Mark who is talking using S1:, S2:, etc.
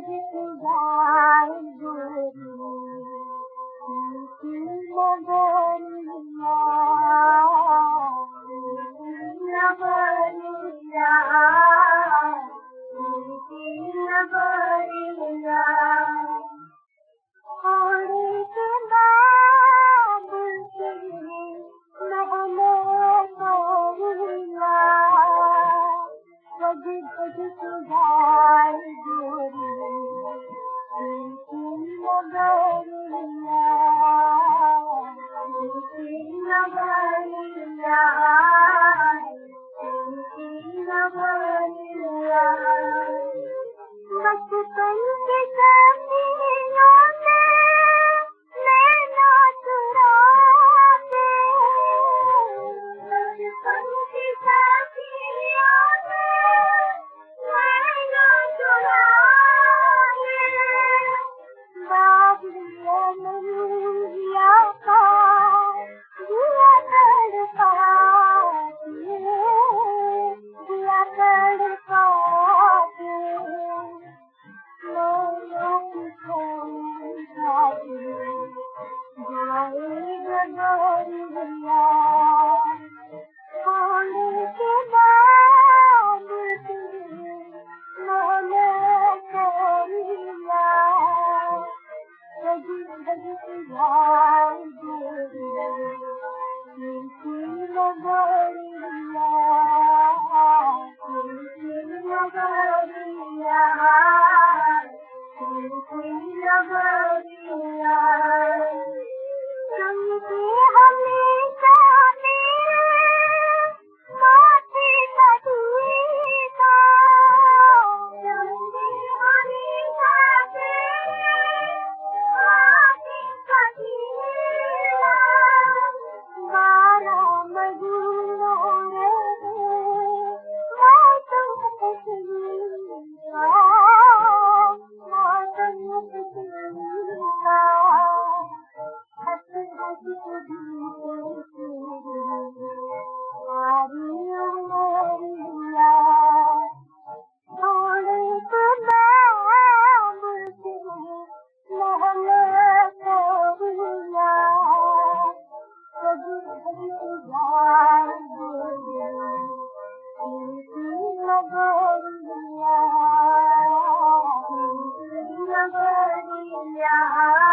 S1: जाए गोरी मीठी नगरिया नगरिया मीठी नगरिया थोड़ी के बाद के महलों गोरिया बज बज सुधार गोरी मीठी नगरिया मीठी नगरिया मीठी नगरिया बचपन के सपनों में नैना चुरा के बचपन के सपनों में नैना चुरा के बाबुलिया नैया का दिया तड़पा के मोरों की खोई गोरिया खोने के बाद मोने गोरिया बज बज सुधार गोरिया मीठी नगरिया मीठी नगरिया मीठी नगरिया चलते हमेशा मेरे माथे का टीका चलते हमेशा मेरे माथे का टीका 12 महीनों में मौसम तस्वीर नगरिया